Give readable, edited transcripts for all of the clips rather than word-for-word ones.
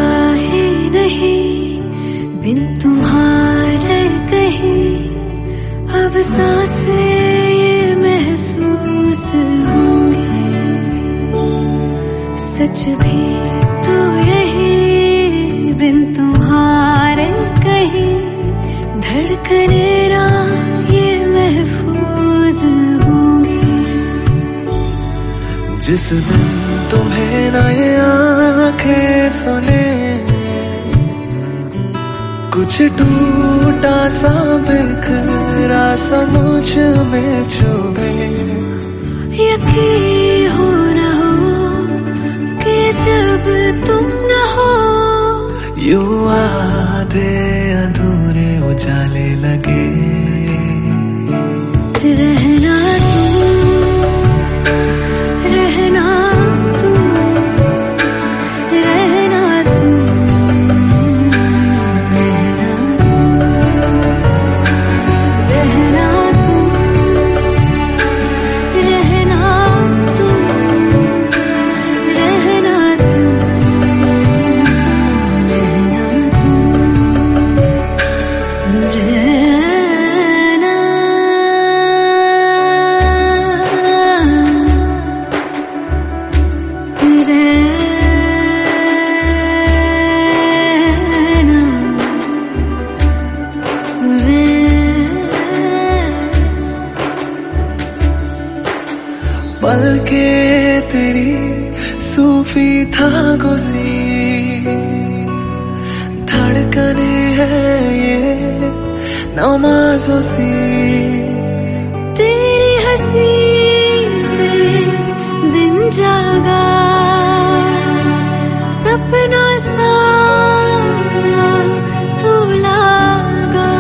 ही नहीं बिन तुम्हारे कहीं, अब सांसें ये महसूस होंगी। सच भी तो यही बिन तुम्हारे कहीं, धड़कने ना ये महफूज होंगी। जिस दिन तुम्हें ना ये आंखें सुने, कुछ टूटा सा बिखरा सा मुझ में चुभे। यकीन हो न हो कि जब तुम न हो, यूं आधे अधूरे उजाले लगे। रहना पल के तेरी सूफी धागों सी धड़कने है ये नमाज़ों सी। तेरी हंसी से दिन जागा, सपना सा तू लागा।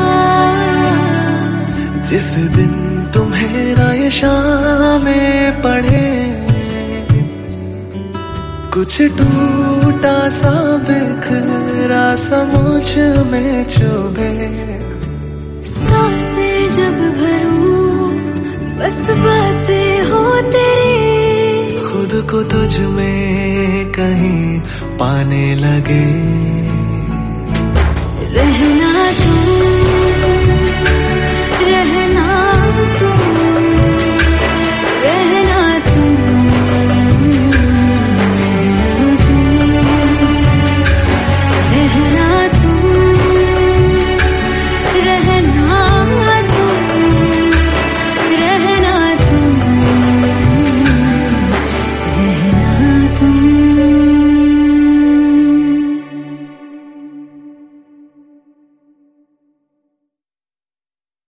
जिस दिन तुम्हें ना ये शामें पड़े, कुछ टूटा सा बिखरा सा मुझ में चुभे। सांसें जब भरूं बस बातें हो तेरी, खुद को तुझ में कहीं पाने लगे। रहना तू